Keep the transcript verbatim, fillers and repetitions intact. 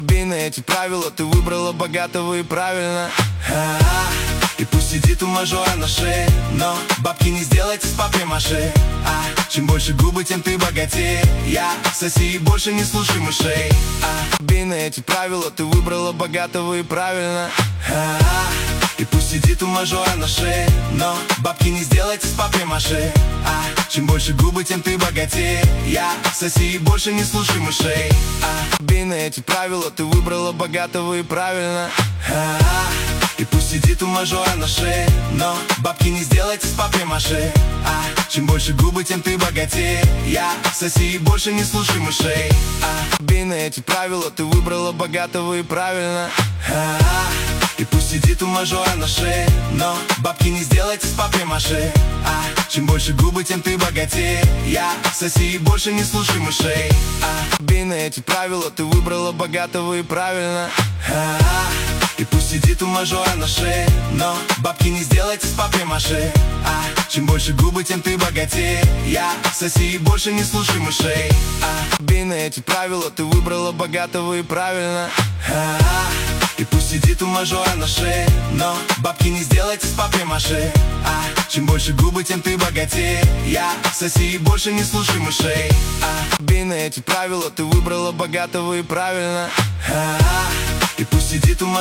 Бей на эти правила, ты выбрала богатого и правильно. А-а-а. И пусть сидит у мажора на шее, но бабки не сделайте с папье-маше. А чем больше губы, тем ты богатее. Я соси и больше не слушай мышей. А бей на эти правила, ты выбрала богатого и правильно. А-а-а. И пусть сидит у мажора на шее, но бабки не сделайте с папье-маше. А чем больше губы, тем ты богатее. Я соси и больше не слушай мышей. А бей на эти правила, ты выбрала богатого и правильно. А-а-а. И пусть сидит у мажора на шее, но бабки не сделайте с папье-маше. А чем больше губы, тем ты богатее. Я соси и больше не слушай мышей. А бей на эти правила, ты выбрала богатого и правильно. А-а-а. И пусть сидит у мажора на шее, но бабки не сделайте с папье-маше. А чем больше губы, тем ты богатее. Я соси и больше не слушай мышей. А бей на эти правила, ты выбрала богатого и правильно. А-а-а. И пусть сидит у мажора на шее, но бабки не сделайте с папье-маше. А чем больше губы, тем ты богатее. Я соси и больше не слушай мышей. А бей на эти правила, ты выбрала богатого и правильно. А-а-а. И пусть сидит у мажора на шее, но бабки не сделайте с папье-маше. А чем больше губы, тем ты богатее. Я соси и больше не слушай мышей. А бей на эти правила, ты выбрала богатого и правильно. А-а-а. И пусть сидит у мажора